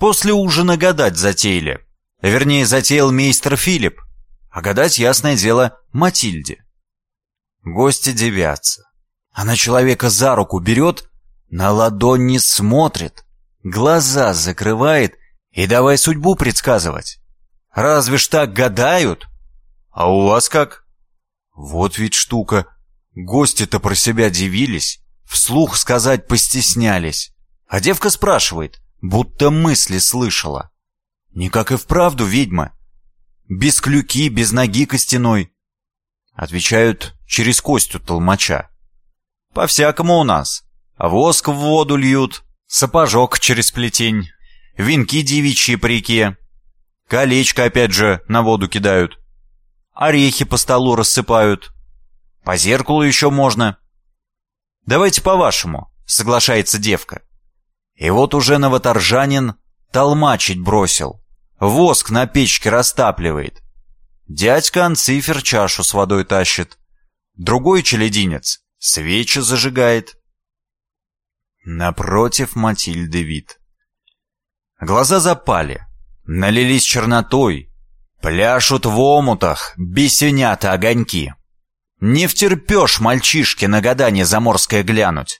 После ужина гадать затеяли. Вернее, затеял мейстер Филипп, а гадать, ясное дело, Матильде. Гости дивятся. Она человека за руку берет, на ладонь не смотрит, глаза закрывает и давай судьбу предсказывать. Разве ж так гадают? А у вас как? Вот ведь штука. Гости-то про себя дивились, вслух сказать постеснялись. А девка спрашивает, будто мысли слышала. Никак и вправду ведьма. Без клюки, без ноги костяной. Отвечают через Костю толмача. По-всякому у нас. Воск в воду льют, сапожок через плетень, венки девичьи по реке, колечко опять же на воду кидают, орехи по столу рассыпают, по зеркалу еще можно. Давайте по-вашему, соглашается девка. И вот уже новоторжанин толмачить бросил, воск на печке растапливает. Дядька Анцифер чашу с водой тащит, другой челядинец свечи зажигает. Напротив Матильды вид. Глаза запали, налились чернотой, пляшут в омутах бесенята огоньки. Не втерпешь мальчишке на гадание заморское глянуть.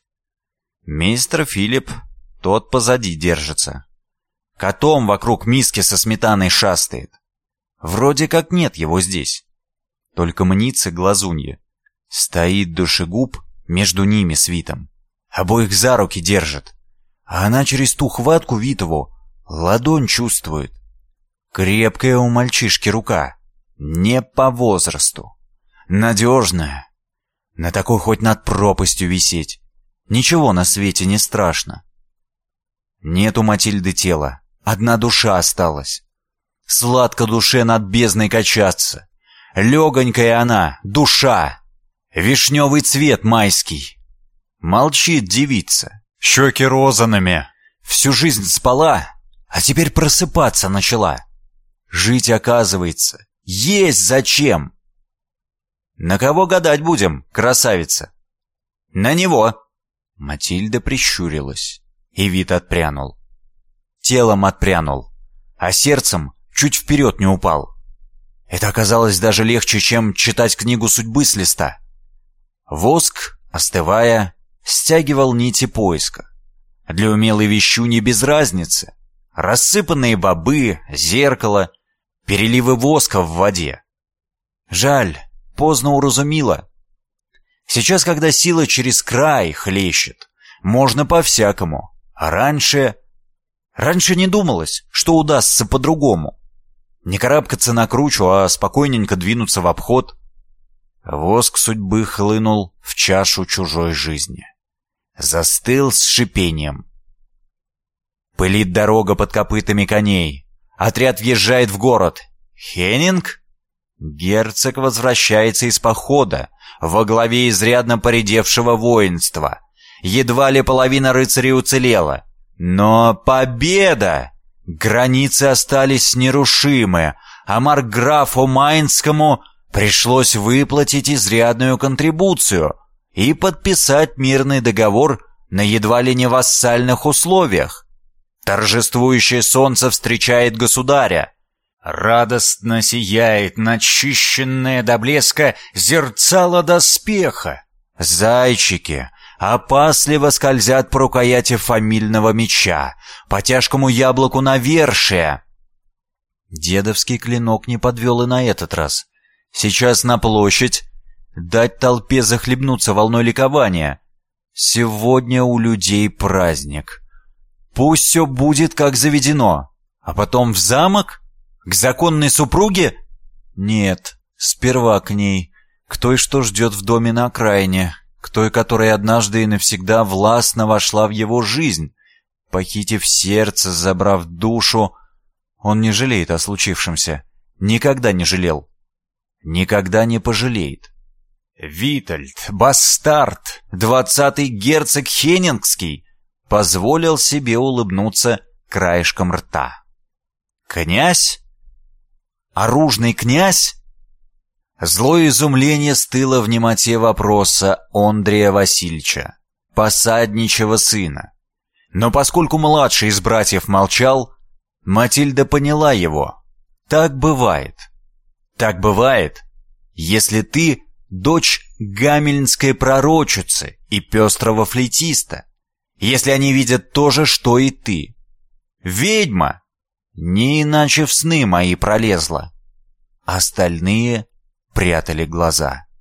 Мистер Филипп, тот позади держится. Котом вокруг миски со сметаной шастает. Вроде как нет его здесь. Только мнится глазунья. Стоит душегуб между ними свитом. Обоих за руки держит. А она через ту хватку Витову ладонь чувствует. Крепкая у мальчишки рука. Не по возрасту. Надежная. На такой хоть над пропастью висеть. Ничего на свете не страшно. Нет у Матильды тела. Одна душа осталась. Сладко душе над бездной качаться. Легонькая она, душа. Вишневый цвет майский. Молчит девица, щеки розанами. Всю жизнь спала, а теперь просыпаться начала. Жить, оказывается, есть зачем. На кого гадать будем, красавица? На него. Матильда прищурилась, и вид отпрянул. Телом отпрянул, а сердцем чуть вперед не упал. Это оказалось даже легче, чем читать книгу судьбы с листа. Воск, остывая, стягивал нити поиска. Для умелой вещуни без разницы. Рассыпанные бобы, зеркало, переливы воска в воде. Жаль, поздно уразумила. Сейчас, когда сила через край хлещет, можно по-всякому. А раньше не думалось, что удастся по-другому. Не карабкаться на кручу, а спокойненько двинуться в обход. Воск судьбы хлынул в чашу чужой жизни. Застыл с шипением. Пылит дорога под копытами коней. Отряд въезжает в город. Хеннинг? Герцог возвращается из похода во главе изрядно поредевшего воинства. Едва ли половина рыцарей уцелела. Но победа! Границы остались нерушимы, а маркграфу Майнскому пришлось выплатить изрядную контрибуцию и подписать мирный договор на едва ли не вассальных условиях. Торжествующее солнце встречает государя. Радостно сияет начищенное до блеска зерцало доспеха. Зайчики опасливо скользят по рукояти фамильного меча, по тяжкому яблоку навершия. Дедовский клинок не подвел и на этот раз. Сейчас на площадь, дать толпе захлебнуться волной ликования. Сегодня у людей праздник. Пусть все будет как заведено. А потом в замок? К законной супруге? Нет, сперва к ней, к той, что ждет в доме на окраине, к той, которая однажды и навсегда властно вошла в его жизнь. Похитив сердце, забрав душу, он не жалеет о случившемся. Никогда не жалел. Никогда не пожалеет. Витальд, бастард, 20-й герцог Хеннингский, позволил себе улыбнуться краешком рта. Князь? Оружный князь? Злое изумление стыло в немоте вопроса Андрея Васильевича, посадничего сына. Но поскольку младший из братьев молчал, Матильда поняла его. Так бывает. Так бывает, если ты дочь гамельнской пророчицы и пестрого флейтиста, если они видят то же, что и ты. Ведьма не иначе в сны мои пролезла. Остальные прятали глаза.